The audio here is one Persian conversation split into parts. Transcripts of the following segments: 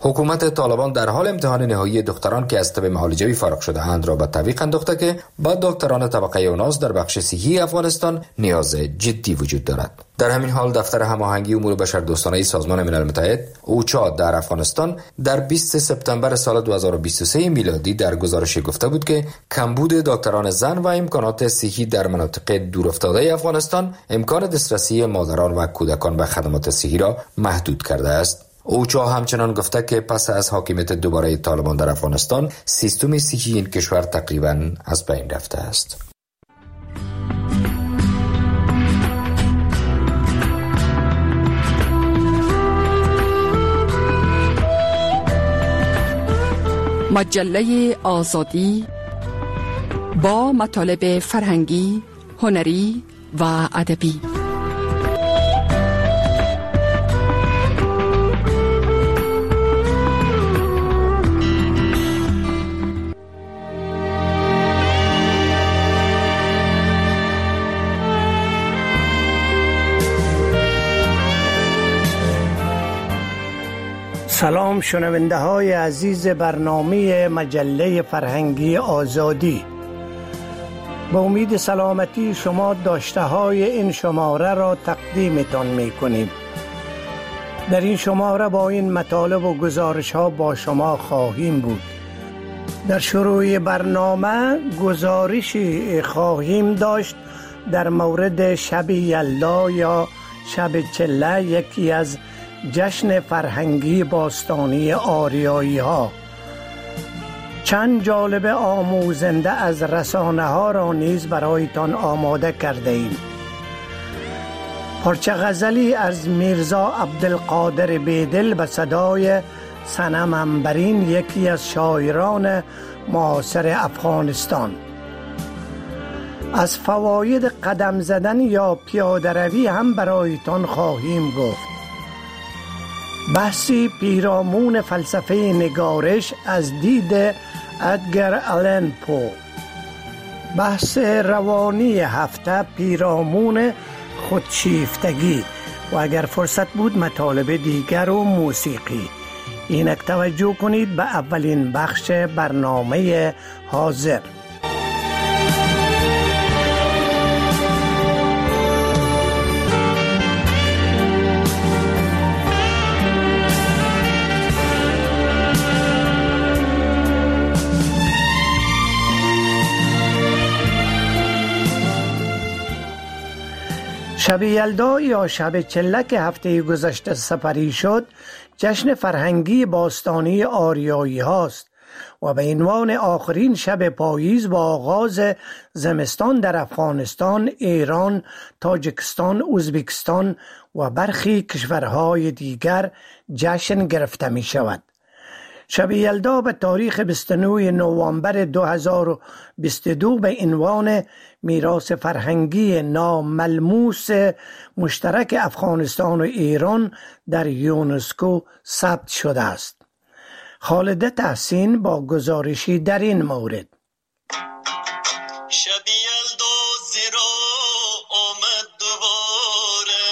حکومت طالبان در حال امتحان نهایی دختران که از طب معالجوی فارغ شده اند را به تعویق انداخته که با دکتران طبقه اوناس در بخش صحی افغانستان نیاز جدی وجود دارد. در همین حال دفتر هماهنگی امور بشردوستانه سازمان ملل متحد اوچا در افغانستان در 20 سپتامبر سال 2023 میلادی در گزارش گفته بود که کمبود دکتران زن و امکانات صحی در مناطق دورافتاده افغانستان امکان دسترسی مادران و کودکان به خدمات صحی را محدود کرده است. اوچا همچنان گفته که پس از حاکمیت دوباره طالبان در افغانستان سیستم صحی این کشور تقریباً از بین رفته است. مجله آزادی با مطالب فرهنگی، هنری و ادبی. سلام شنونده های عزیز برنامه مجله فرهنگی آزادی. با امید سلامتی شما داشته های این شماره را تقدیمتان می کنیم. در این شماره با این مطالب و گزارش ها با شما خواهیم بود. در شروع برنامه گزارشی خواهیم داشت در مورد شب یلدا یا شب چله، یکی از جشن فرهنگی باستانی آریایی ها. چند جالب آموزنده از رسانه ها را نیز برایتان آماده کرده ایم. پارچه غزلی از میرزا عبدالقادر بیدل به صدای صنم عنبرین، یکی از شاعران معاصر افغانستان. از فواید قدم زدن یا پیاده روی هم برایتان خواهیم گفت. بحثی پیرامون فلسفه نگارش از دید ادگر آلن پو. بحث روانی هفته پیرامون خودشیفتگی و اگر فرصت بود مطالب دیگر و موسیقی. اینک توجه کنید به اولین بخش برنامه حاضر. شب یلدا یا شب چله که هفته گذشته سپری شد، جشن فرهنگی باستانی آریایی هاست و به عنوان آخرین شب پاییز با آغاز زمستان در افغانستان، ایران، تاجیکستان، ازبکستان و برخی کشورهای دیگر جشن گرفته می شود. شب یلدا به تاریخ 29 نوامبر 2022 به عنوان میراث فرهنگی ناملموس مشترک افغانستان و ایران در یونسکو ثبت شده است. خالد تحسین با گزارشی در این مورد. شب یلدا زیرا آمد دوباره،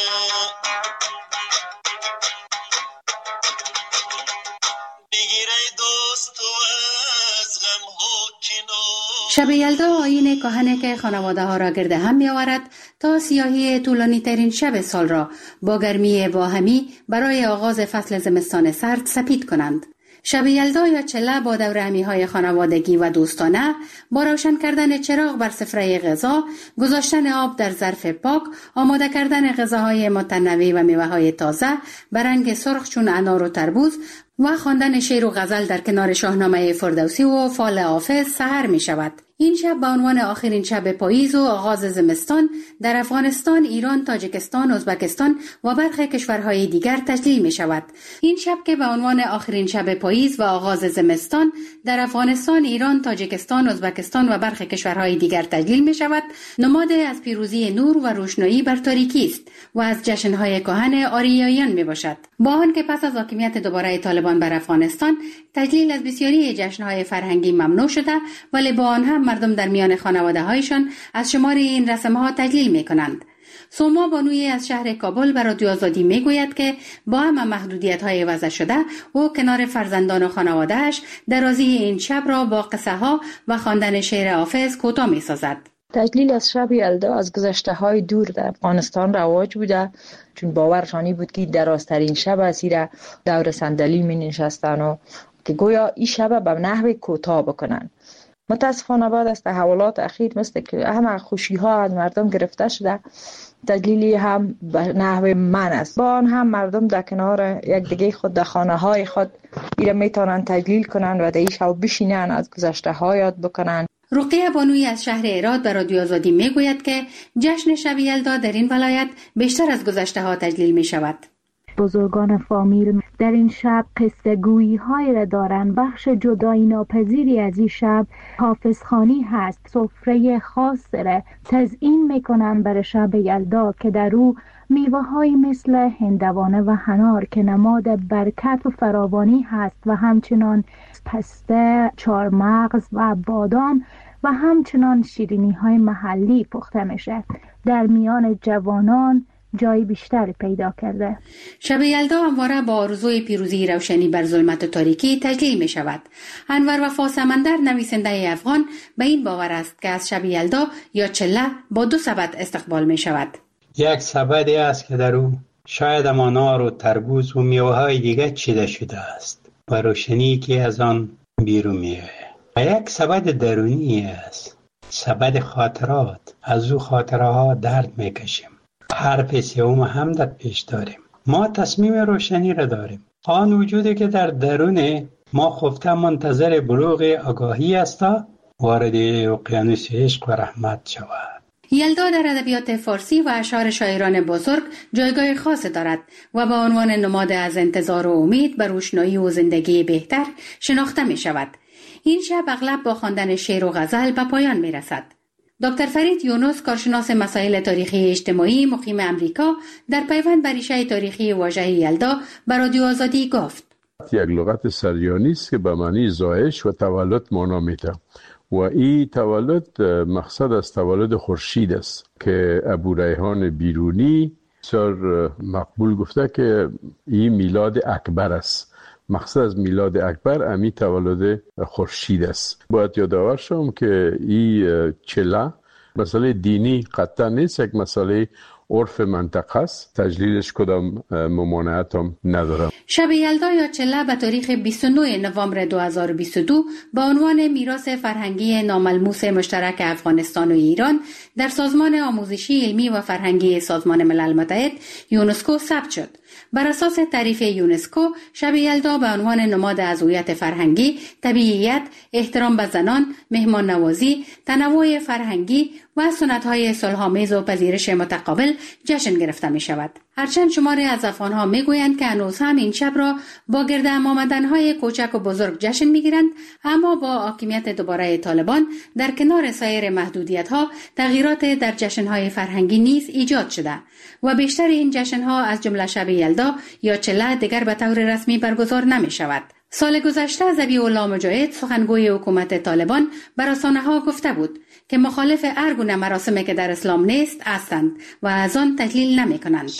بگیره دوست و از غم ها کنار. شب یلدا آیین کهنه که خانواده ها را گرد هم می آورد تا سیاهی طولانی ترین شب سال را با گرمی باهمی برای آغاز فصل زمستان سرد سپید کنند. شب یلدا یا چله با دورهمی های خانوادگی و دوستانه، با روشن کردن چراغ بر سفره غذا، گذاشتن آب در ظرف پاک، آماده کردن غذاهای متنوع و میوه‌های تازه به رنگ سرخ چون انار و تربوز و خواندن شعر و غزل در کنار شاهنامه فردوسی و فال حافظ سحر می شود. این شب به عنوان آخرین شب پاییز و آغاز زمستان در افغانستان، ایران، تاجیکستان، ازبکستان و برخی کشورهای دیگر تجلیل می شود. این شب که به عنوان آخرین شب پاییز و آغاز زمستان در افغانستان، ایران، تاجیکستان، ازبکستان و برخی کشورهای دیگر تجلیل می شود، نماد از پیروزی نور و روشنایی بر تاریکی است و از جشنهای کهن آریاییان می باشد. با آنکه پس از حاکمیت دوباره طالبان بر افغانستان، تجلیل از بسیاری جشنهای فرهنگی ممنوع شده، ولی با آن هم مردم در میان خانواده هایشان از شمار این رسم ها تجلیل می کنند. سوما بانوی از شهر کابل به رادیو آزادی میگوید که با همه محدودیت‌های وضع شده او کنار فرزندان و خانواده‌اش درازی این شب را با قصه ها و خواندن شعر حافظ کوتاه می‌سازد. تجلیل از شب یلدا از گذشته‌های دور در افغانستان رواج بوده، چون باورشانی بود که درازترین شب است. را دور صندلی می‌نشستن و که گویا این شب به نحو کوتاه بکنن. متاسفانه بعد از تحولات اخیر مثل که همه خوشی‌ها از مردم گرفته شده، تجلیلی هم به نحو من است. با آن هم مردم در کنار یک دیگه خود در خانه‌های خود ایره میتونن تجلیل کنن و در این شب بشینن از گذشته‌ها یاد بکنن. رقیه بانوی از شهر هرات به رادیو آزادی میگوید که جشن شب یلدا در این ولایت بیشتر از گذشته‌ها تجلیل می شود. بزرگان فامیل در این شب قصه گویی های را دارند. بخش جدایی ناپذیری از این شب حافظخوانی هست. سفره خاص را تزیین میکنند برای شب یلدا که در او میوه های مثل هندوانه و حنار که نماد برکت و فراوانی هست و همچنان پسته، چارمغز و بادام و همچنان شیرینی های محلی پخته میشه. در میان جوانان جای بیشتری پیدا کرده. شب یلدا همواره با آرزوی پیروزی روشنی بر ظلمت و تاریکی تجلیل می شود. انور وفا سمندر نویسنده افغان به این باور است که از شب یلدا یا چله با دو سبد استقبال می شود. یک سبدی است که در او شاید انار و تربوز و میوه‌های دیگر چیده شده است و روشنی که از آن بیرون میآید. و یک سبد درونی است، سبد خاطرات. از او خاطرها درد میکشیم. حرف سوم هم در پیش داریم. ما تصمیم روشنی را داریم. آن وجودی که در درون ما خفته منتظر بلوغ آگاهی است وارد اقیانوس عشق و رحمت شود. یلدا در ادبیات فارسی و اشعار شاعران بزرگ جایگاه خاص دارد و به عنوان نماد از انتظار و امید بر روشنایی و زندگی بهتر شناخته می شود. این شب اغلب با خواندن شعر و غزل به پایان می رسد. دکتر فرید یونس، کارشناس مسائل تاریخی اجتماعی مقیم امریکا، در پیوند بر ریشه تاریخی واژه یلدا به رادیو آزادی گفت: یک لغت سریانی است که به معنی زایش و تولد معنا میده و این تولد مقصد از تولد خورشید است که ابو ریحان بیرونی بسیار مقبول گفته که این میلاد اکبر است. مقصد از میلاد اکبر امی تولد خورشید است. باید یادآور شم که این چله مسئله دینی قطعا نیست، یک مسئله عرف منطقه است. تجلیلش کدام ممانعت هم ندارم. شب یلدا یا چله به تاریخ 29 نوامبر 2022 با عنوان میراث فرهنگی ناملموس مشترک افغانستان و ایران در سازمان آموزشی علمی و فرهنگی سازمان ملل متحد یونسکو ثبت شد. بر اساس تعریف یونسکو، شب یلدا به عنوان نماد از هویت فرهنگی، طبیعیت، احترام به زنان، مهمان نوازی، تنوع فرهنگی و سنت‌های صلح‌آمیز و پذیرش متقابل جشن گرفته می شود. هرچند شماری از افغان‌ها می‌گویند که هنوز هم این شب را با گرد هم آمدن‌های کوچک و بزرگ جشن می‌گیرند، اما با حاکمیت دوباره طالبان در کنار سایر محدودیت‌ها تغییرات در جشن‌های فرهنگی نیز ایجاد شده و بیشتر این جشن‌ها از جمله شب یلدا یا چله دیگر به طور رسمی برگزار نمی‌شود. سال گذشته ذبیح الله مجاهد، سخنگوی حکومت طالبان، بر رسانه‌ها گفته بود که مخالف هر گونه مراسمی که در اسلام نیست هستند و از آن تحلیل نمی‌کنند.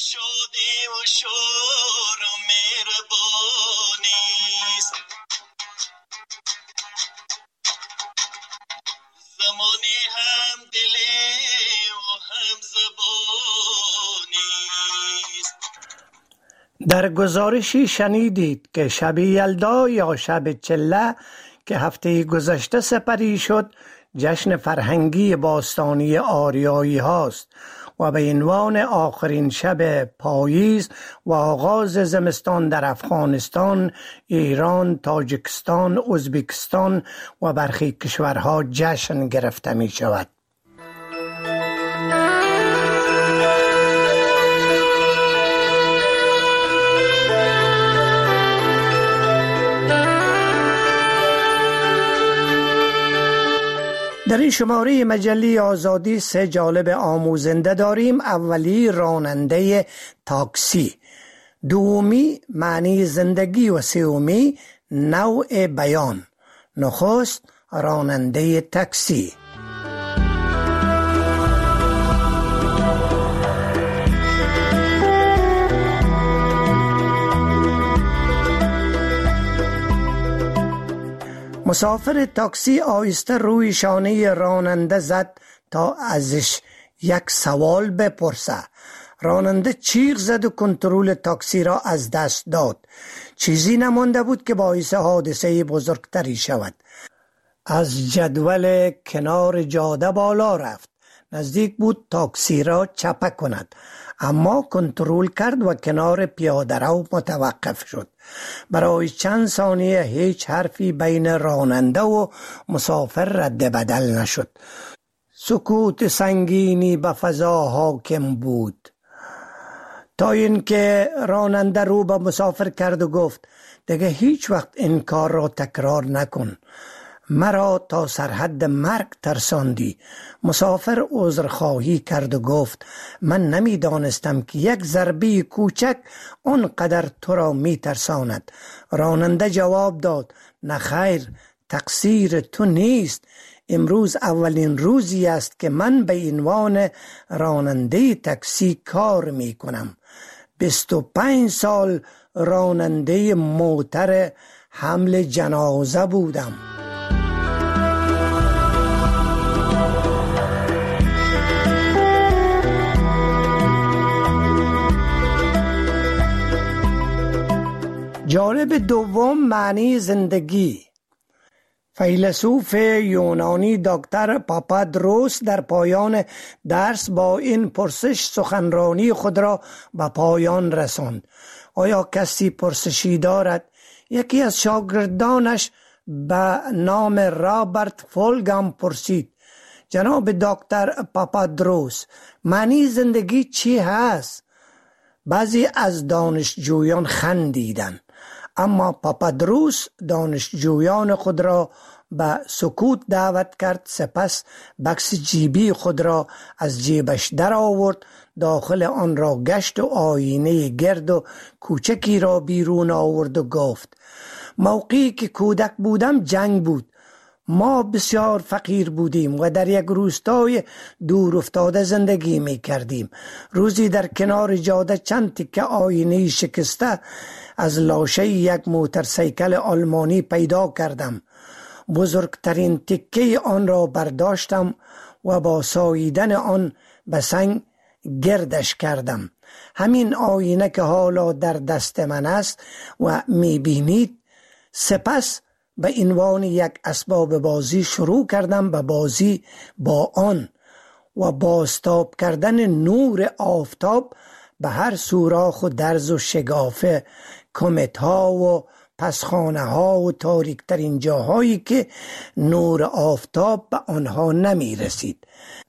در گزارشی شنیدید که شب یلدا یا شب چله که هفته گذشته سپری شد جشن فرهنگی باستانی آریایی هاست و به عنوان آخرین شب پاییز و آغاز زمستان در افغانستان، ایران، تاجیکستان، ازبکستان و برخی کشورها جشن گرفته می شود. در این شماره مجله آزادی 3 جالب آموزنده داریم. اولی راننده تاکسی، دومی معنی زندگی و سومی نوع بیان. نخست راننده تاکسی. مسافر تاکسی آهسته روی شانه راننده زد تا ازش یک سوال بپرسه. راننده چیغ زد و کنترل تاکسی را از دست داد. چیزی نمانده بود که باعث حادثه بزرگتری شود. از جدول کنار جاده بالا رفت. نزدیک بود تاکسی را چپه کند، اما کنترل کرد و کنار پیاده رو متوقف شد. برای چند ثانیه هیچ حرفی بین راننده و مسافر رد بدل نشد. سکوت سنگینی به فضا حاکم بود تا اینکه راننده رو به مسافر کرد و گفت دیگه هیچ وقت این کار را تکرار نکن. مرا تا سرحد مرگ ترساندی. مسافر عذرخواهی کرد و گفت من نمیدانستم که یک ضربه کوچک آنقدر تو را می ترساند. راننده جواب داد نه خیر، تقصیر تو نیست. امروز اولین روزی است که من به عنوان راننده تاکسی کار می کنم. 25 سال راننده موتر حمل جنازه بودم. جانب دوم، معنی زندگی. فیلسوف یونانی دکتر پاپادروس در پایان درس با این پرسش سخنرانی خود را به پایان رساند. آیا کسی پرسشی دارد؟ یکی از شاگردانش به نام رابرت فولگام پرسید جناب دکتر پاپادروس، معنی زندگی چی هست؟ بعضی از دانشجویان خندیدند، اما پاپادروس دانشجویان خود را به سکوت دعوت کرد. سپس بکس جیبی خود را از جیبش در آورد، داخل آن را گشت و آینه گرد و کوچکی را بیرون آورد و گفت موقعی که کودک بودم جنگ بود. ما بسیار فقیر بودیم و در یک روستای دور افتاده زندگی می کردیم. روزی در کنار جاده چند تکه آینه شکسته از لاشه یک موتورسیکل آلمانی پیدا کردم. بزرگترین تکه آن را برداشتم و با ساییدن آن به سنگ گردش کردم. همین آینه که حالا در دست من است و می بینید. سپس به عنوان یک اسباب بازی شروع کردم به بازی با آن و بازتاب کردن نور آفتاب به هر سوراخ و درز و شگافه، کمت ها و پسخانه ها و تاریک ترین جاهایی که نور آفتاب به آنها نمی رسید.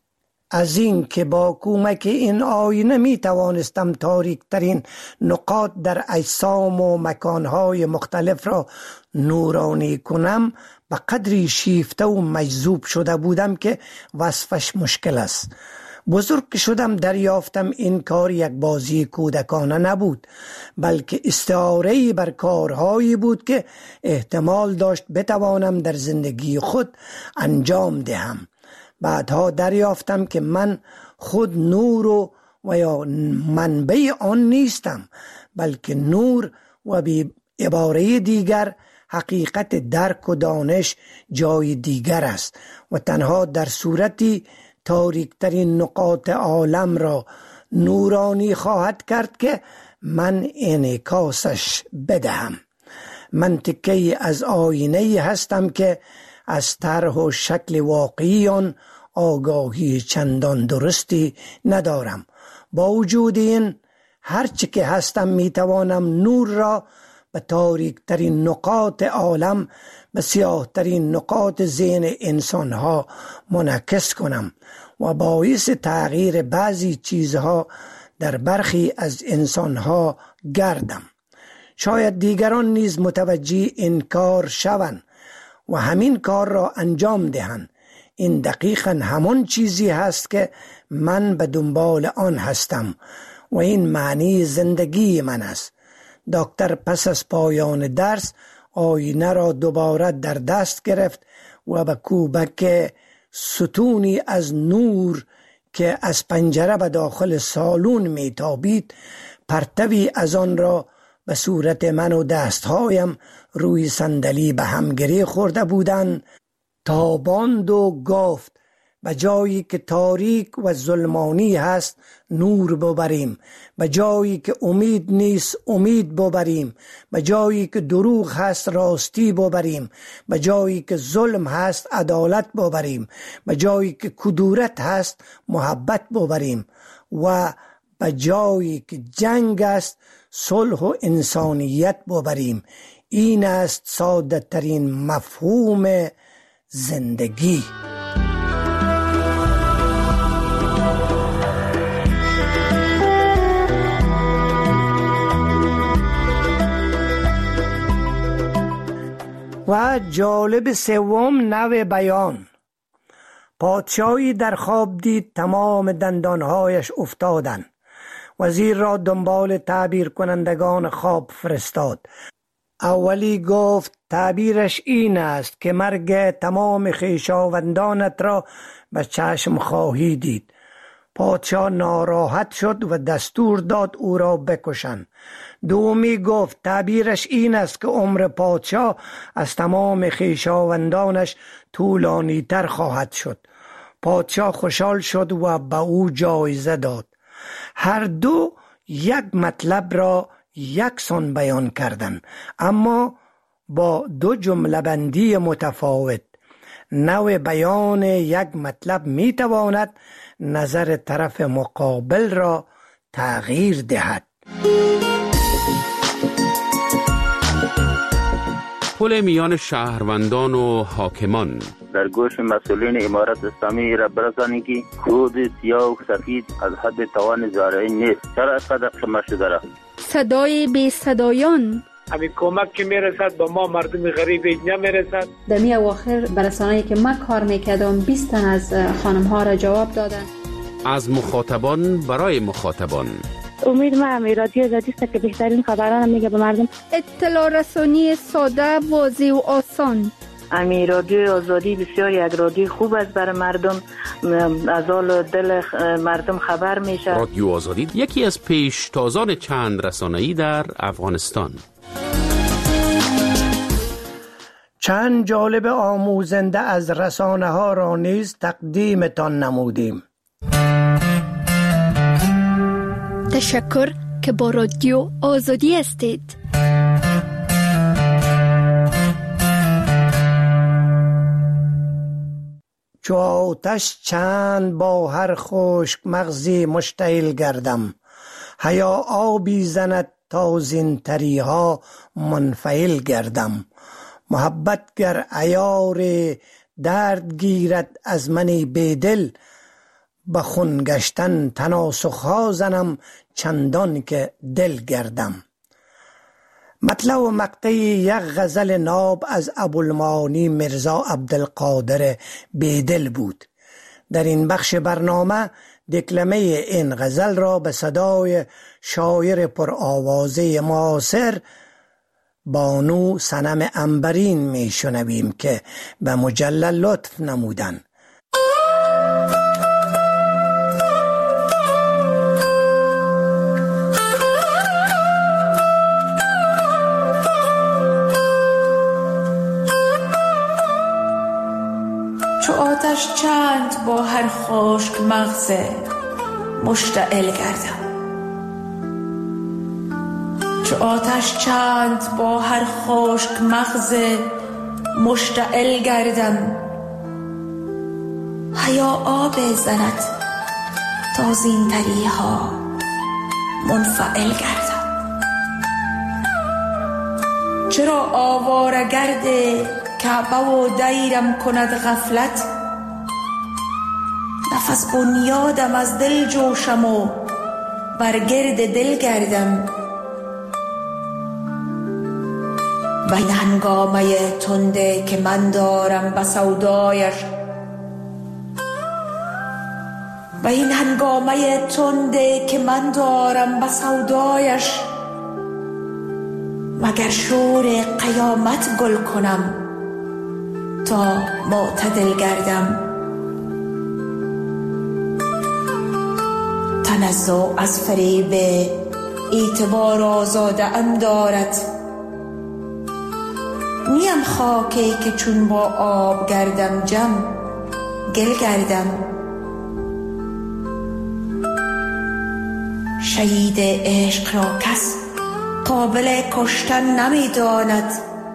از این که با کمک این آینه می توانستم تاریک ترین نقاط در اجسام و مکانهای مختلف را نورانی کنم، به قدری شیفته و مجذوب شده بودم که وصفش مشکل است. بزرگ که شدم دریافتم این کار یک بازی کودکانه نبود، بلکه استعاره‌ای بر کارهایی بود که احتمال داشت بتوانم در زندگی خود انجام دهم. بعدها دریافتم که من خود نور و یا منبع آن نیستم، بلکه نور و به عباره دیگر حقیقت درک و دانش جای دیگر است و تنها در صورتی تاریکترین نقاط عالم را نورانی خواهد کرد که من انعکاسش بدهم. من تکه‌ای از آینه هستم که از طرح و شکل واقعی آن آگاهی چندان درستی ندارم. با وجود این هرچه که هستم میتوانم نور را به تاریک ترین نقاط عالم، به سیاه ترین نقاط ذهن انسان ها منعکس کنم و باعث تغییر بعضی چیزها در برخی از انسان ها گردم. شاید دیگران نیز متوجه این کار شوند و همین کار را انجام دهند. این دقیقاً همان چیزی هست که من به دنبال آن هستم و این معنی زندگی من است. دکتر پس از پایان درس آینه را دوباره در دست گرفت و به کوبک ستونی از نور که از پنجره به داخل سالن میتابید پرتوی از آن را به صورت من و دستهایم روی صندلی به هم گره خورده بودند، تاباند و گفت به جایی که تاریک و ظلمانی هست نور ببریم، به جایی که امید نیست امید ببریم، به جایی که دروغ هست راستی ببریم، به جایی که ظلم هست عدالت ببریم، به جایی که کدورت هست محبت ببریم و به جایی که جنگ است صلح و انسانیت ببریم. این است ساده ترین مفهوم زندگی. و جالب سوم نوع بیان. پادشاهی در خواب دید تمام دندانهایش افتادند. وزیر را دنبال تعبیر کنندگان خواب فرستاد. اولی گفت تعبیرش این است که مرگ تمام خویشاوندانت را به چشم خواهی دید. پادشاه ناراحت شد و دستور داد او را بکشند. دومی گفت تعبیرش این است که عمر پادشاه از تمام خویشاوندانش طولانی تر خواهد شد. پادشاه خوشحال شد و به او جایزه داد. هر دو یک مطلب را یکسان بیان کردند، اما با دو جمله بندی متفاوت. نوع بیان یک مطلب می تواند نظر طرف مقابل را تغییر دهد. پل میان شهروندان و حاکمان. در گوش مسئولین امارت اسلامی را برسانی که خود سیاه و سفید از حد توان زارعین نیست. چرا از قدر شما شده را؟ صدای بی صدایان. همین کمک که میرسد با ما مردم غریب نمیرسد. در می اواخر برسانه‌ای که من کار میکردم 20 تن از خانم ها را جواب دادن. از مخاطبان برای مخاطبان. امید من رادیو آزادی است که بهترین خبران میگه به مردم. اطلاع رسانی ساده، واضح و آسان. رادیو آزادی بسیار یک رادیو خوب است برای مردم، از حال دل مردم خبر میشه. رادیو آزادی یکی از پیشتازان چند رسانه‌ای در افغانستان. چند جالب آموزنده از رسانه ها را نیز تقدیمتان نمودیم. تشکر که با رادیو آزادی هستید. چو آتش چند با هر خشک مغزی مشتعل گردم، حیا آبی زند تا زین تریها منفعل گردم. محبت گر عیار درد گیرد از منی بیدل، به خون گشتن تناسخها زنم چندان که دل گردم. مطلع و مقطع یک غزل ناب از ابوالمعانی مرزا عبدالقادر بیدل بود. در این بخش برنامه دکلمه این غزل را به صدای شاعر پرآوازه معاصر بانو صنم عنبرین می شنویم که به مجلل لطف نمودند. چو آتش چند با هر خشک مغز مشتعل گردم، چو آتش چند با هر خشک مغز مشتعل گردم. حیا آب زند تا زین تریها منفعل گردم. چرا آواره گرد کعبه و دیرم کند غفلت، نفس بنیادم از دل جوشم و بر گرد دل گردم. و این هنگامه تنده که من دارم به سودایش، و این هنگامه تنده که من دارم به سودایش، مگر شور قیامت گل کنم تا معتدل گردم. تنزع از فریب اعتبار آزاده ام دارد. نیم خاکی که چون با آب گردم جم گل گردم. شهید عشق را کس قابل کشتن نمی داند.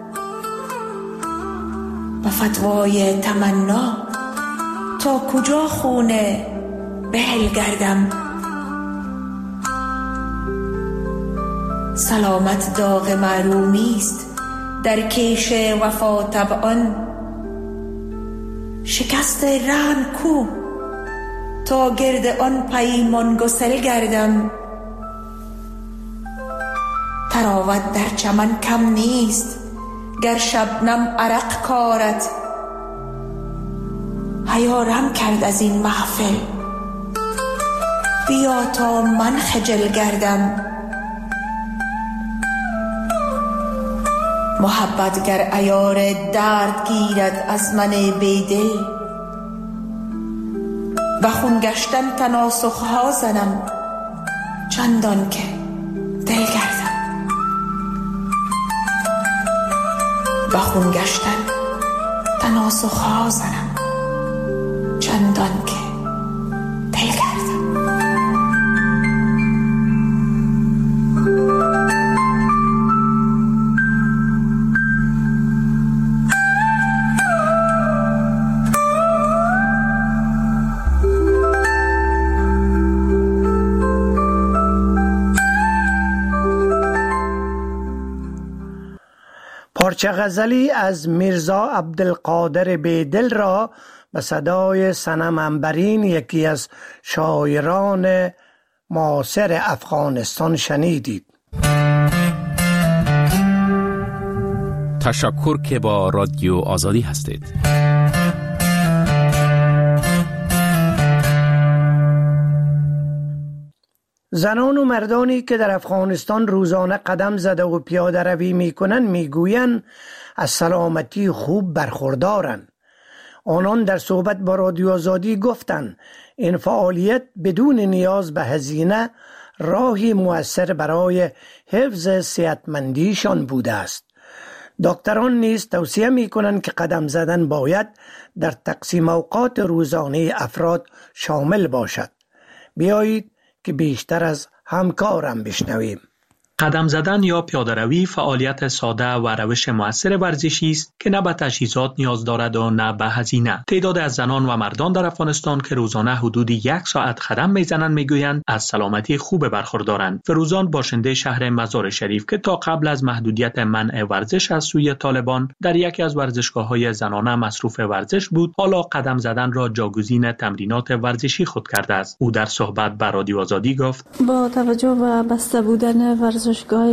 به فتوای تمنا تا کجا خونه بهل گردم. سلامت داغ معلومی است در کیش وفا طبعان. شکست رحم کو تا گرد آن پیمان گسل گردم. تراوت در چمن کم نیست گر شبنم عرق کارد. حیارم کرد از این محفل بیا تا من خجل گردم. محبت گر عیار درد گیرد از من بیدل، و خون گشتن تناسخ ها زنم چندان که دل گردم. و خون گشتن تناسخ ها زنم چندان که دل گردم. پارچه غزلی از میرزا عبدالقادر بیدل را به صدای صنم عنبرین، یکی از شاعران معاصر افغانستان شنیدید. تشکر که با رادیو آزادی هستید. زنان و مردانی که در افغانستان روزانه قدم زده و پیاده روی میکنند میگویند از سلامتی خوب برخوردارند. آنان در صحبت با رادیو آزادی گفتند این فعالیت بدون نیاز به هزینه راهی مؤثر برای حفظ صحتمندیشان بوده است. دکتران نیز توصیه میکنند که قدم زدن باید در تقسیم اوقات روزانه افراد شامل باشد. بیایید که بیشتر از همکارم بشنویم. قدم زدن یا پیاده‌روی فعالیت ساده و روش مؤثر ورزشی است که نه به تجهیزات نیاز دارد و نه به هزینه. تعداد از زنان و مردان در افغانستان که روزانه حدود 1 ساعت قدم میزنند میگویند از سلامتی خوب برخوردارند. فروزان باشنده شهر مزار شریف که تا قبل از محدودیت منع ورزش از سوی طالبان در یکی از ورزشگاه‌های زنانه مصروف ورزش بود، حالا قدم زدن را جاگزین تمرینات ورزشی خود کرده است. او در صحبت با رادیو آزادی گفت: با توجه به بسته بودن ورزشگاه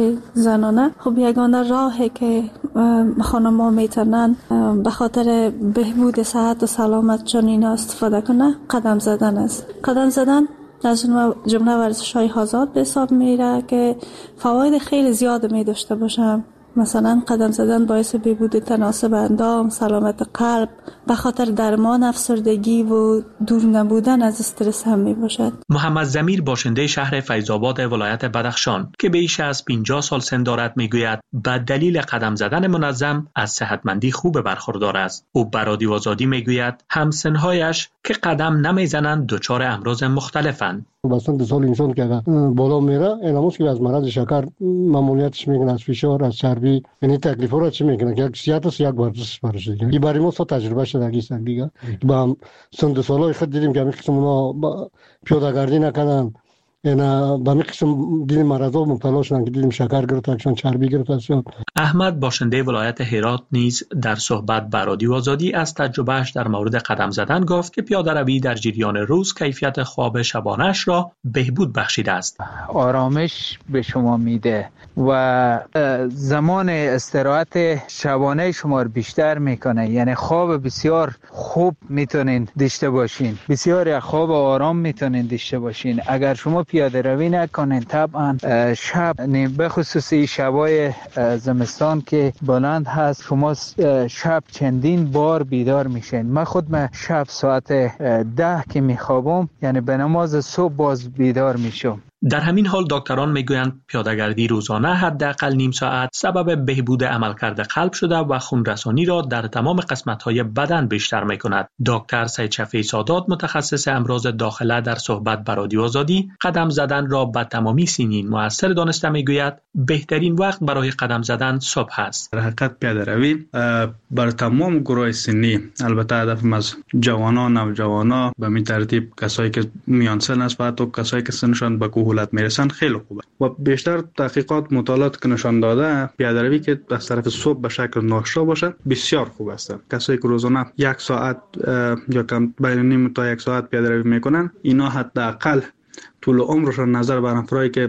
زنانه، خب یگانه راهی که خانم‌ها میتونن به خاطر بهبود صحت و سلامت جانینا استفاده کنه قدم زدن است. قدم زدن از جمله ورزش‌های آزاد به حساب میره که فواید خیلی زیاد می داشته باشه. مثلا قدم زدن باعث بهبود تناسب اندام، سلامت قلب، به خاطر درمان افسردگی و دور نبودن از استرس هم می باشد. محمد ضمیر باشنده شهر فیض‌آباد ولایت بدخشان که بیش از 50 سال سن دارد میگوید به دلیل قدم زدن منظم از صحتمندی خوب برخوردار است. او به رادیو آزادی میگوید همسن‌هایش که قدم نمیزنند دچار امراض مختلفند. بسنت سال انسان که بالا میره اینموست که از مرض شکر ممنوعیتش میکنه، از فشار، از چربی، یعنی تکلیفا را چی میکنه که صحت است یک ورزش برشه. این برای ما تجربه شده دیگه با هم سن سالای خود دیدیم که همین قسم اونا پیاده‌گردی نکنن، اینا با همین قسم دیدیم مرضا مبتلا شدن که دیدیم شکر گرفتن، چربی گرفتن. احمد باشنده ولایت هرات نیز در صحبت با رادیو آزادی از تجربهش در مورد قدم زدن گفت که پیاده‌روی در جریان روز کیفیت خواب شبانه‌اش را بهبود بخشیده است. آرامش به شما میده و زمان استراحت شبانه شما رو بیشتر میکنه، یعنی خواب بسیار خوب میتونین داشته باشین، بسیار خواب آرام میتونین داشته باشین. اگر شما پیاده روی نکنین طبعا شب، به خصوص شبای زمستان که بلند هست، شما شب چندین بار بیدار میشین. من خود شب ساعت 10 که میخوابم، یعنی به نماز صبح باز بیدار میشم. در همین حال دکتران میگویند پیاده‌گردی روزانه حداقل نیم ساعت سبب بهبود عملکرد قلب شده و خونرسانی را در تمام قسمت‌های بدن بیشتر می‌کند. دکتر سید شفیع سادات متخصص امراض داخله در صحبت با رادیو آزادی قدم زدن را به تمامی سنین مؤثر دانسته میگوید بهترین وقت برای قدم زدن صبح است. در حقیقت پیاده‌روی بر تمام گروه سنی، البته هدف از جوانان، نوجوانان به می ترتیب کسایی که میان سن است و حتی کسایی که سنشان به کهولت میرسن خیلی خوبه و بیشتر تحقیقات مطالعات که نشان داده پیاده‌روی که از طرف صبح به شکل ناشتا باشه بسیار خوب است. کسایی که روزانه 1 ساعت یا کم بین نیم تا 1 ساعت پیاده‌روی میکنن اینا حداقل طول عمرشان نظر بر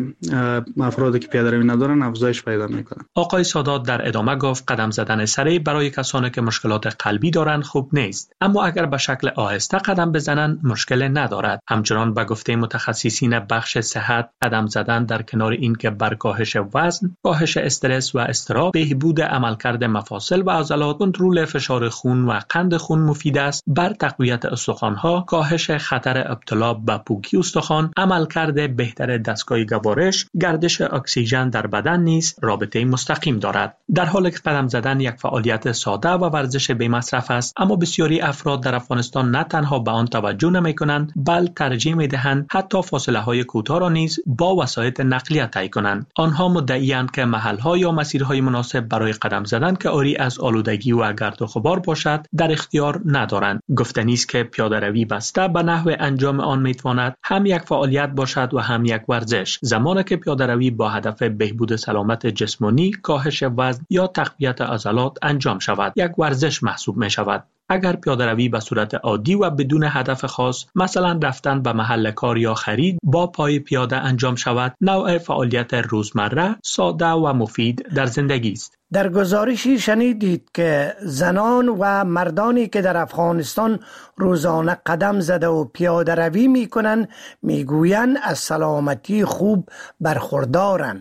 افرادی که پیاده‌روی ندارن افزایش پیدا میکنن. آقای سادات در ادامه گفت قدم زدن سریع برای کسانی که مشکلات قلبی دارند خوب نیست، اما اگر به شکل آهسته قدم بزنند مشکل ندارد. همچنان به گفته متخصصین بخش صحت قدم زدن در کنار این که بر کاهش وزن، کاهش استرس و اضطراب، بهبود عملکرد مفاصل و عضلات، کنترل فشار خون و قند خون مفید است. بر تقویت استخوان‌ها، کاهش خطر ابتلا به پوکی استخوان، عملکرد بهتر دستگاه گوارش، گردش اکسیژن در بدن نیز رابطه مستقیم دارد. در حالی که قدم زدن یک فعالیت ساده و ورزش بی مصرف است، اما بسیاری افراد در افغانستان نه تنها به آن توجه نمی‌کنند، بل ترجیح می‌دهند حتی فاصله‌های کوتاه را نیز با وسایل نقلیه طی کنند. آنها مدعی‌اند که محل‌ها یا مسیرهای مناسب برای قدم زدن که عاری از آلودگی و گرد و غبار باشد در اختیار ندارند. گفتنی است که پیاده‌روی بسته به نحو انجام آن می‌تواند هم یک فعالیت باشد و هم یک ورزش. زمانی که پیاده‌روی با هدف بهبود سلامت جسمانی، کاهش وزن یا تقویت عضلات انجام شود، یک ورزش محسوب می شود. اگر پیاده‌روی به صورت عادی و بدون هدف خاص، مثلا رفتن به محل کار یا خرید، با پای پیاده انجام شود، نوع فعالیت روزمره، ساده و مفید در زندگی است. در گزارشی شنیدید که زنان و مردانی که در افغانستان روزانه قدم زده و پیاده روی می کنند می گویند از سلامتی خوب برخوردارند.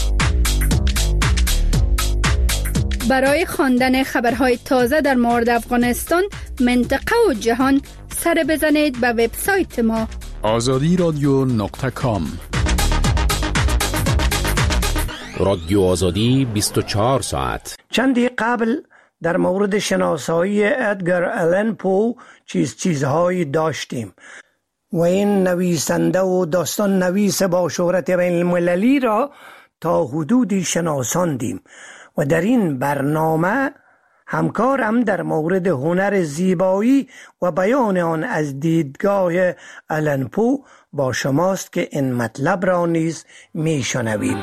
برای خواندن خبرهای تازه در مورد افغانستان، منطقه و جهان سر بزنید به وبسایت ما azadiradio.com. رادیو آزادی 24 ساعت. چندی قبل در مورد شناسایی ادگر آلن پو چیزهایی داشتیم و این نویسنده و داستان نویس با شهرت بین المللی را تا حدودی شناساندیم و در این برنامه همکارم در مورد هنر زیبایی و بیان آن از دیدگاه آلن پو با شماست که این مطلب را نیز میشنویم.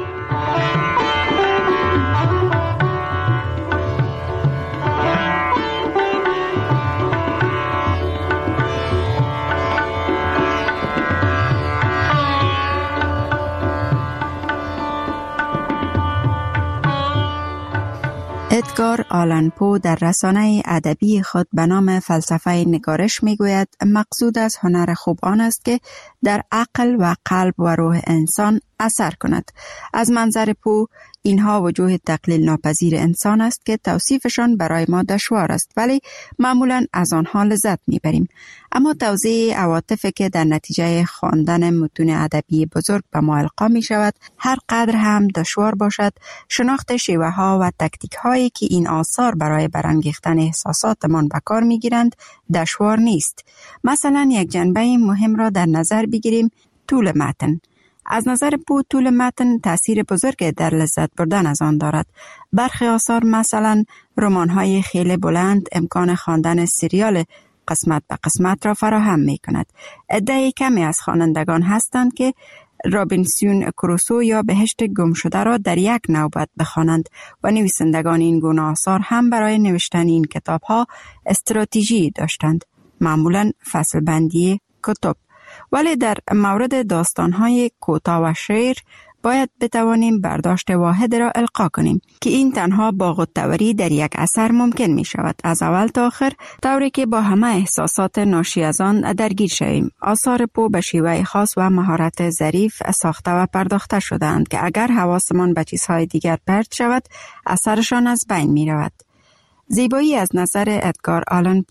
ادگار آلن پو در رسانه ادبی خود به نام فلسفه نگارش میگوید مقصود از هنر خوب آن است که در عقل و قلب و روح انسان اثر کند. از منظر پو اینها وجوه تقلیل ناپذیر انسان است که توصیفشان برای ما دشوار است، ولی معمولا از آنها لذت میبریم. اما توضیح عواطف که در نتیجه خواندن متون ادبی بزرگ به ما القا می شود، هر قدر هم دشوار باشد، شناخت شیوه ها و تکتیک هایی که این آثار برای برانگیختن احساساتمان به کار می گیرند دشوار نیست. مثلا یک جنبه مهم را در نظر بگیریم، طول متن. از نظر پو طول متن تأثیر بزرگ در لذت بردن از آن دارد. برخی آثار مثلا رمان‌های خیلی بلند امکان خواندن سریال قسمت به قسمت را فراهم می کند. عده کمی از خوانندگان هستند که رابینسون کروسو یا بهشت گم شده را در یک نوبت بخوانند و نویسندگان این گونه آثار هم برای نوشتن این کتاب‌ها استراتژی داشتند، معمولاً فصل بندی کتب. ولی در مورد داستان‌های کوتاه و شعر باید بتوانیم برداشت واحد را القا کنیم که این تنها با غوطه‌وری در یک اثر ممکن می شود، از اول تا آخر، طوری که با همه احساسات ناشی از آن درگیر شویم. آثار پو به شیوه خاص و مهارت ظریف ساخته و پرداخته شده‌اند که اگر حواسمان به چیزهای دیگر پرت شود، اثرشان از بین می رود. زیبایی از نظر ادگار آلن پو.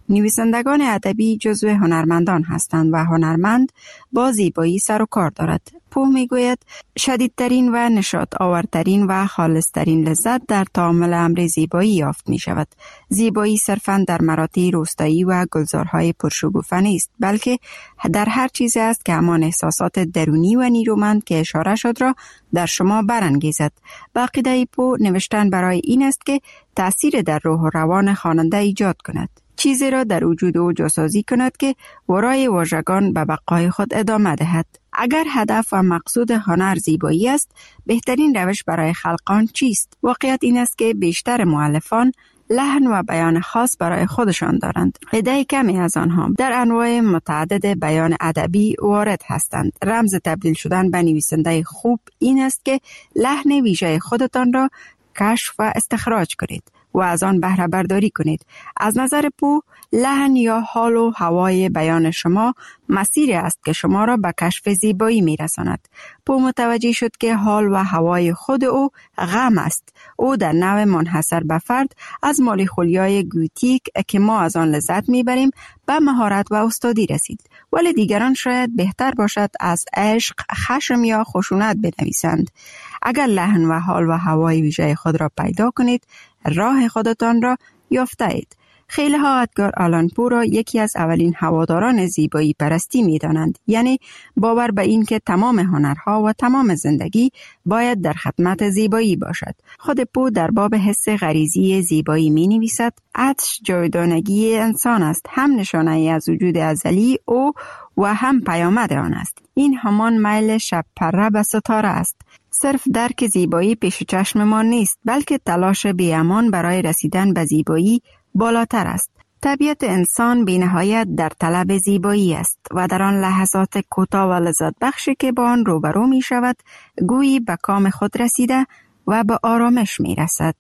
نویسندگان ادبی جزو هنرمندان هستند و هنرمند با زیبایی سر و کار دارد. پو میگوید شدیدترین و نشاط آورترین و خالصترین لذت در تعامل امر زیبایی یافت می شود. زیبایی صرفاً در مراتع روستایی و گلزارهای پرشکوفه نیست، بلکه در هر چیزی است که همان احساسات درونی و نیرومند که اشاره شد را در شما برانگیزد. با عقیده پو نوشتن برای این است که تأثیر در روح و روان خواننده ایجاد کند، چیزی را در وجود او جاسازی کند که ورای واژگان به بقای خود ادامه دهد. اگر هدف و مقصود هنر زیبایی است، بهترین روش برای خلقان چیست؟ واقعیت این است که بیشتر مؤلفان لحن و بیان خاص برای خودشان دارند. عده کمی از آنها در انواع متعدد بیان ادبی وارد هستند. رمز تبدیل شدن به نویسنده خوب این است که لحن ویژه خودتان را کشف و استخراج کنید و از آن بهره برداری کنید. از نظر پو، لحن یا حال و هوای بیان شما مسیری است که شما را به کشف زیبایی می رساند. پو متوجه شد که حال و هوای خود او غم است. او در نوع منحصر به فرد از مالیخولیای گوتیک که ما از آن لذت می بریم به مهارت و استادی رسید. ولی دیگران شاید بهتر باشد از عشق، خشم یا خشونت بنویسند. اگر لحن و حال و هوای ویژه خود را پیدا کنید، راه خودتان را یافته اید. خیلی ها ادگار آلان پو را یکی از اولین هواداران زیبایی پرستی می دانند، یعنی باور به این که تمام هنرها و تمام زندگی باید در خدمت زیبایی باشد. خود پو در باب حس غریزی زیبایی می نویسد: عطش جاودانگی انسان است، هم نشانه ای از وجود ازلی او و هم پیامد آن است. این همان میل شب پره به ستاره است. صرف درک زیبایی پیش چشم ما نیست، بلکه تلاش بی‌امان برای رسیدن به زیبایی بالاتر است. طبیعت انسان بی نهایت در طلب زیبایی است و در آن لحظات کوتاه و لذت بخشی که با آن روبرو می شود، گویی به کام خود رسیده و به آرامش می رسد.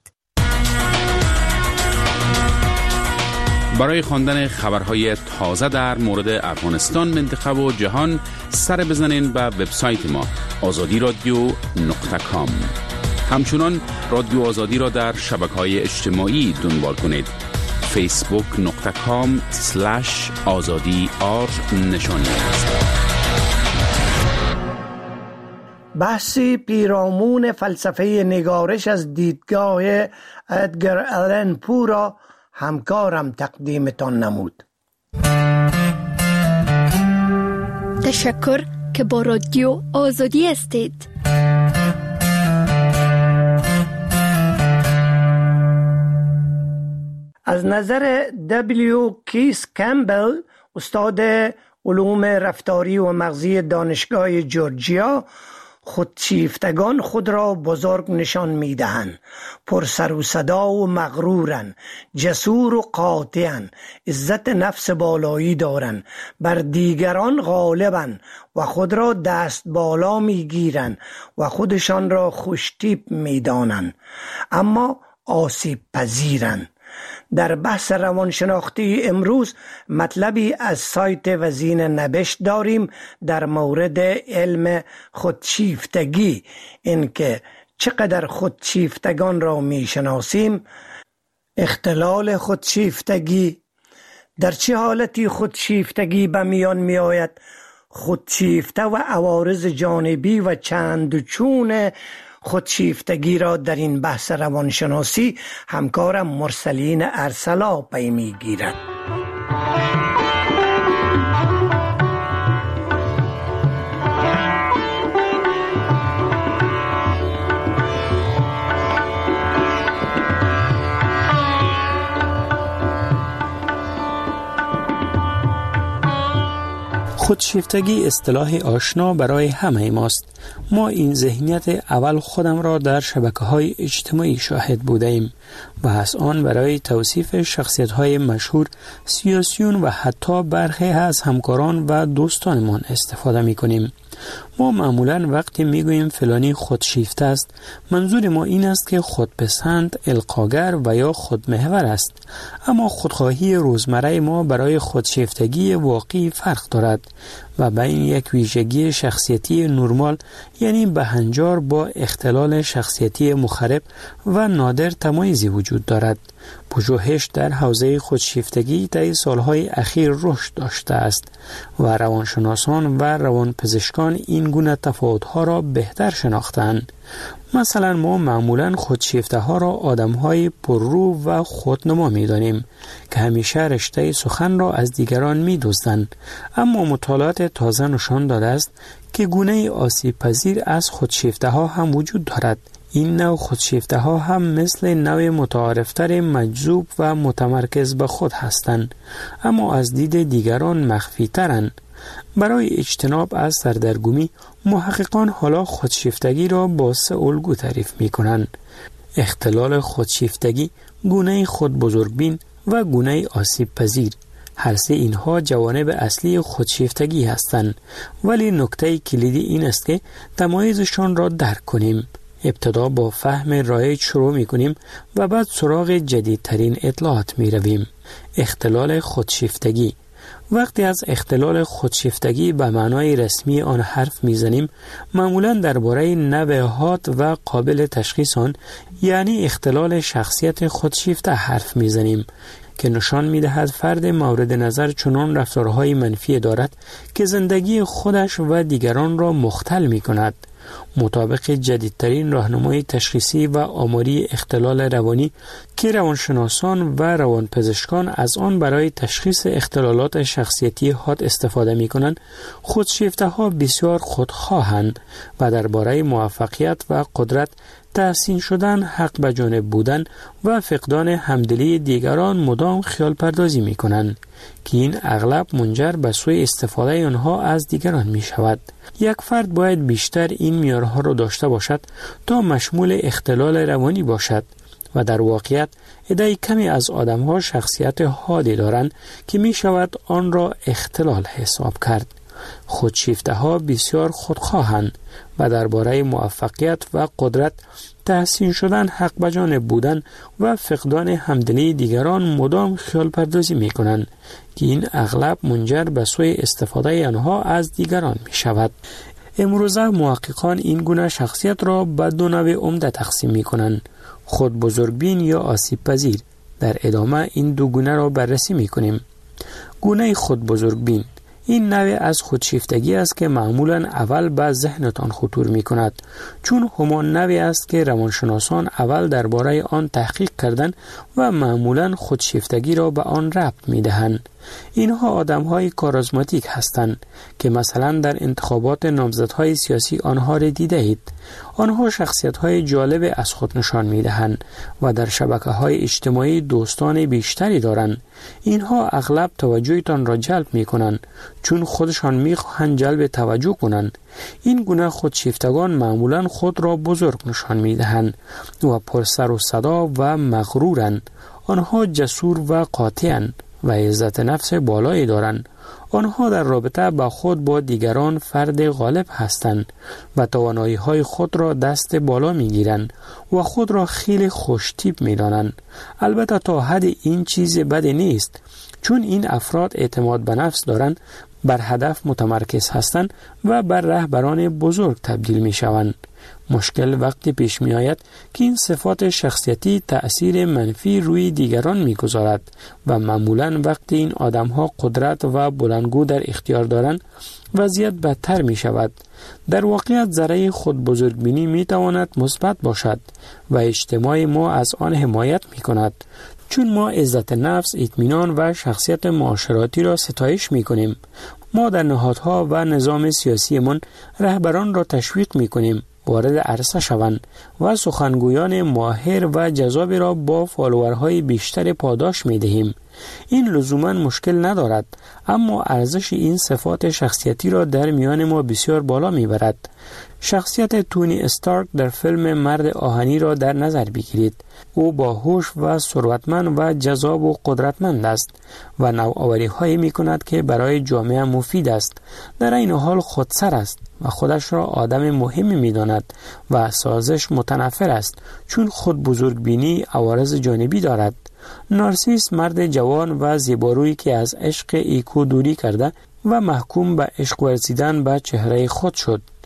برای خواندن خبرهای تازه در مورد افغانستان، منطقه و جهان سر بزنین به وبسایت ما azadi.com. همچنان رادیو آزادی را در شبکه‌های اجتماعی دنبال کنید. facebook.com/azadi_r نشانی است. بحثی پیرامون فلسفه نگارش از دیدگاه ادگر آلن پو را همکارم تقدیمتان نمود. تشکر که با رادیو آزادی هستید. از نظر دبلیو کیس کمبل، استاد علوم رفتاری و مغزی دانشگاه جورجیا، خودشیفتگان خود را بزرگ نشان می‌دهند، پر سر و صدا و مغرورند، جسور و قاطعند، عزت نفس بالایی دارند، بر دیگران غالبند و خود را دست بالا می‌گیرند و خودشان را خوش‌تیپ می‌دانند، اما آسیب پذیرند. در بحث روانشناختی امروز مطلبی از سایت وزین نبشت داریم در مورد علم خودشیفتگی، اینکه چقدر خودشیفتگان را میشناسیم، اختلال خودشیفتگی، در چه حالتی خودشیفتگی به میان می آید، خودشیفته و عوارض جانبی و چند و چون خودشیفتگی را در این بحث روانشناسی همکارم مرسلین ارسلا پی می‌گیرد. خودشیفتگی اصطلاح آشنا برای همه ماست. ما این ذهنیت اول خودم را در شبکه‌های اجتماعی شاهد بودیم و از آن برای توصیف شخصیت‌های مشهور، سیاسیون و حتی برخی از همکاران و دوستانمان استفاده می‌کنیم. ما معمولاً وقتی میگوییم فلانی خودشیفته است، منظور ما این است که خودپسند، القاگر و یا خودمحور است. اما خودخواهی روزمره ما برای خودشیفتگی واقعی فرق دارد و بین یک ویژگی شخصیتی نرمال یعنی بهنجار با اختلال شخصیتی مخرب و نادر تمایزی وجود وجود دارد. پژوهش در حوزه خودشیفتگی طی سالهای اخیر رشد داشته است و روانشناسان و روانپزشکان این گونه تفاوت‌ها را بهتر شناختند. مثلا ما معمولا خودشیفته ها را آدم های پررو و خودنما می دانیم که همیشه رشته سخن را از دیگران می دزدند، اما مطالعات تازه نشان داده است که گونه آسیب پذیر از خودشیفته ها هم وجود دارد. این نوع خودشیفته ها هم مثل نوع متعارفتر مجذوب و متمرکز به خود هستند، اما از دید دیگران مخفی ترند. برای اجتناب از سردرگمی، محققان حالا خودشیفتگی را با 3 الگو تعریف می کنند: اختلال خودشیفتگی، گونه خود بزرگبین و گونه آسیب پذیر. هر 3 اینها جوانب اصلی خودشیفتگی هستند، ولی نکته کلیدی این است که تمایزشان را درک کنیم. ابتدا با فهم رایج شروع می کنیم و بعد سراغ جدیدترین اطلاعات می رویم. اختلال خودشیفتگی. وقتی از اختلال خودشیفتگی به معنای رسمی آن حرف میزنیم، معمولاً درباره نوع حاد و قابل تشخیص آن، یعنی اختلال شخصیت خودشیفته حرف میزنیم که نشان میدهد فرد مورد نظر چنان رفتارهای منفی دارد که زندگی خودش و دیگران را مختل می کند. مطابق جدیدترین راهنمای تشخیصی و آماری اختلال روانی که روانشناسان و روانپزشکان از آن برای تشخیص اختلالات شخصیتی حاد استفاده می کنند، خودشیفته ها بسیار خودخواهند و درباره موفقیت و قدرت، تحسین شدن، حق به جانب بودن و فقدان همدلی دیگران مدام خیال پردازی می کنند که این اغلب منجر به سوء استفاده آنها از دیگران می شود. یک فرد باید بیشتر این معیارها را داشته باشد تا مشمول اختلال روانی باشد و در واقعیت عده کمی از آدم‌ها شخصیت حادی دارند که می شود آن را اختلال حساب کرد. خودشیفته ها بسیار خودخواهند و درباره موفقیت و قدرت، تحسین شدن، حق به جانب بودن و فقدان همدلی دیگران مدام خیال پردازی می کنند که این اغلب منجر به سوء استفاده آنها از دیگران می شود. امروزه محققان این گونه شخصیت را به 2 نوع عمده تقسیم می کنند: خود بزرگبین یا آسیب پذیر. در ادامه این 2 گونه را بررسی می کنیم. گونه خود بزرگبین. این نوع از خودشیفتگی است که معمولاً اول به ذهنتان خطور می کند، چون همان نوعی است که روانشناسان اول درباره آن تحقیق کردند و معمولاً خودشیفتگی را به آن ربط می دهند. اینها آدم‌های کاریزماتیک هستند که مثلا در انتخابات نامزدهای سیاسی آنها را دیده اید. آنها شخصیت‌های جالب از خود نشان می‌دهند و در شبکه‌های اجتماعی دوستان بیشتری دارند. اینها اغلب توجهتان را جلب می‌کنند چون خودشان می‌خواهند جلب توجه کنند. این گونه خودشیفتگان معمولاً خود را بزرگ نشان می‌دهند و پرسر و صدا و مغرورند. آنها جسور و قاطعند و عزت نفس بالایی دارند. آنها در رابطه با خود با دیگران فرد غالب هستند و توانایی‌های خود را دست بالا می‌گیرند و خود را خیلی خوش‌تیپ می‌دانند. البته تا حد این چیز بدی نیست، چون این افراد اعتماد به نفس دارند، بر هدف متمرکز هستند و بر رهبران بزرگ تبدیل می‌شوند. مشکل وقتی پیش می آید که این صفات شخصیتی تأثیر منفی روی دیگران می گذارد و معمولاً وقتی این آدم‌ها قدرت و بلندگو در اختیار دارند وضعیت بدتر می شود. در واقعیت ذره خود بزرگبینی می تواند مثبت باشد و اجتماع ما از آن حمایت می کند، چون ما عزت نفس، اطمینان و شخصیت معاشراتی را ستایش می کنیم. ما در نهادها و نظام سیاسی من رهبران را تشویق می کنیم وارد عرصه شوند و سخنگویان ماهر و جذابی را با فالوورهای بیشتر پاداش می دهیم. این لزوما مشکل ندارد، اما ارزش این صفات شخصیتی را در میان ما بسیار بالا می برد. شخصیت تونی استارک در فیلم مرد آهنی را در نظر بگیرید. او باهوش و ثروتمند و جذاب و قدرتمند است و نوآوری هایی می کند که برای جامعه مفید است. در این حال خودسر است و خودش را آدم مهمی می داند و سازش متنفر است، چون خود بزرگبینی عوارض جانبی دارد. نارسیس مرد جوان و زیبارویی که از عشق ایکو دوری کرده و محکوم به عشق ورزیدن به چهره خود شد.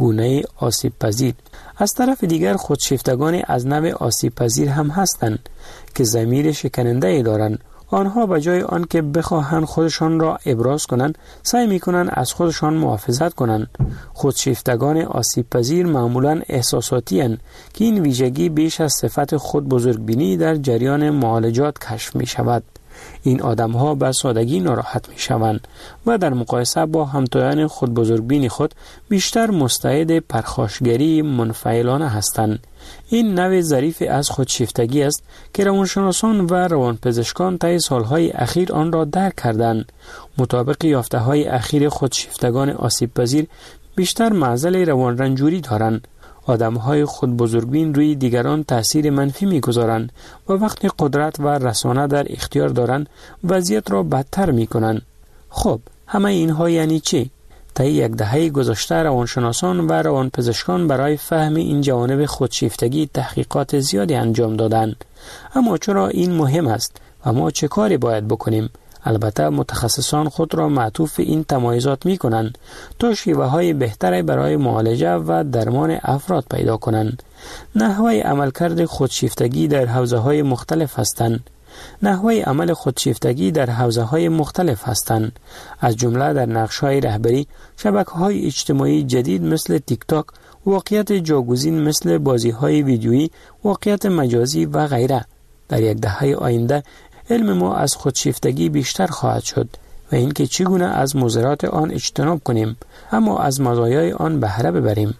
گونه آسیب پذیر. از طرف دیگر خودشیفتگان از نوع آسیب پذیر هم هستند که ضمیر شکننده دارند. آنها به جای آن که بخواهند خودشان را ابراز کنند، سعی می‌کنند از خودشان محافظت کنند. خودشیفتگان آسیب پذیر معمولاً احساساتی هستند که این ویژگی بیش از صفت خود بزرگبینی در جریان معالجات کشف می شود. این آدم‌ها به سادگی ناراحت می‌شوند و در مقایسه با همتایان خود بزرگبین خود بیشتر مستعد پرخاشگری منفعلانه هستند. این نوع ظریف از خودشیفتگی است که روانشناسان و روانپزشکان طی سالهای اخیر آن را درک کردند. مطابق یافته‌های اخیر خودشیفتگان آسیب پذیر بیشتر معضل روان رنجوری دارند. آدم‌های خود بزرگبین روی دیگران تأثیر منفی می‌گذارند و وقتی قدرت و رسانه در اختیار دارند وضعیت را بدتر می‌کنند. خب همه اینها یعنی چی؟ طی یک دهه گذشته روانشناسان و روانپزشکان برای فهم این جوانب خودشیفتگی تحقیقات زیادی انجام دادند. اما چرا این مهم است و ما چه کاری باید بکنیم؟ البته متخصصان خود را معطوف این تمایزات می کنند تا شیوه های بهتری برای معالجه و درمان افراد پیدا کنند. نحوه عملکرد خودشیفتگی در حوزه های مختلف هستند. نحوه عمل خودشیفتگی در حوزه های مختلف هستند، از جمله در نقش های رهبری، شبکه های اجتماعی جدید مثل تیک تاک، واقعیت جاگزین مثل بازی های ویدیویی، واقعیت مجازی و غیره. در یک دهه آینده علم ما از خودشیفتگی بیشتر خواهد شد و اینکه چگونه از مضرات آن اجتناب کنیم اما از مزایای آن بهره ببریم.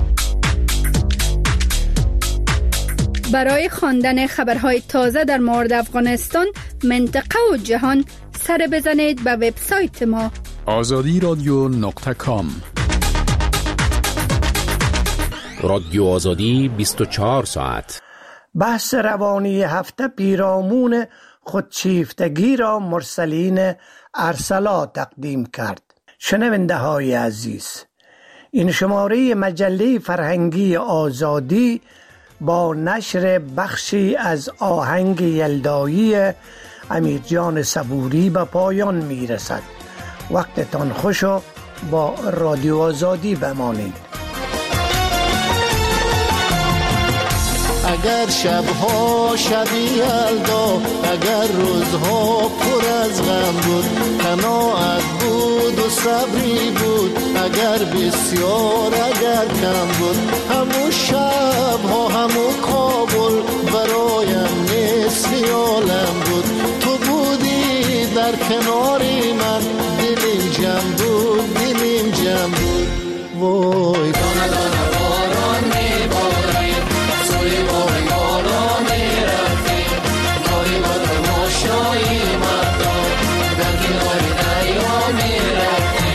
برای خواندن خبرهای تازه در مورد افغانستان، منطقه و جهان سر بزنید به وبسایت ما azadiradio.com. رادیو آزادی 24 ساعت. بحث روانی هفته پیرامون خودشیفتگی را مرسلین ارسلا تقدیم کرد. شنونده های عزیز، این شماره مجله فرهنگی آزادی با نشر بخشی از آهنگ یلدایی امیرجان صبوری به پایان می رسد. وقتتان خوش و با رادیو آزادی بمانید. اگر شبها شبی یلدا، اگر روزها پر از غم بود، قناعت بود و صبری بود، اگر بسیار اگر کم بود، همون شبها همون کابل برایم نصف عالم بود. تو بودی در کناری من، دلیم جمع بود، دلیم جمع بود. وای دانه دانه باران میباره، سوی با یارا میرفتی، کاری با تماشایی مردم در کنار دریا میرفتی.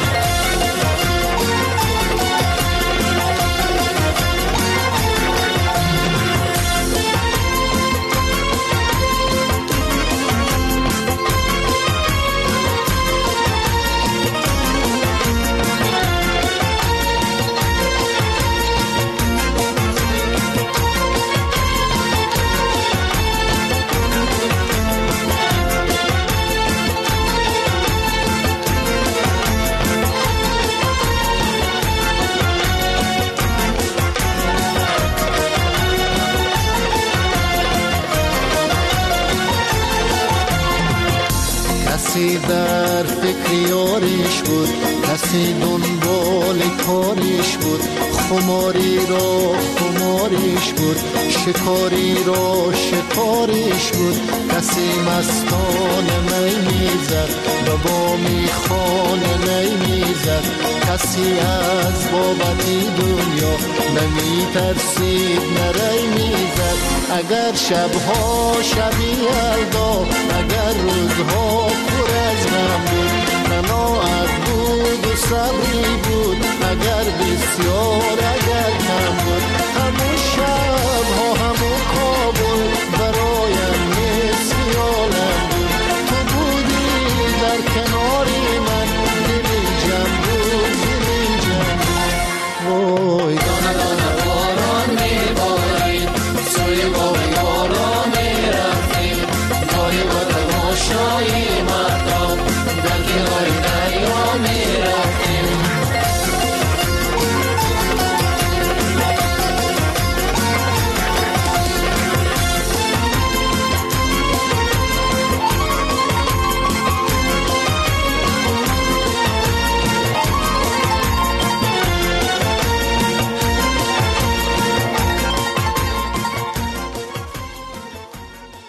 کسی در فکر یاریش بود، کسی دنبال کاریش بود، خماری را خماریش بود، شکاری را شکاریش بود. کسی مستان می میزد، به بامی خانه نمیزد، کسی از بابتی دنیا نمی ترسید نری میزد. اگر شبها شبی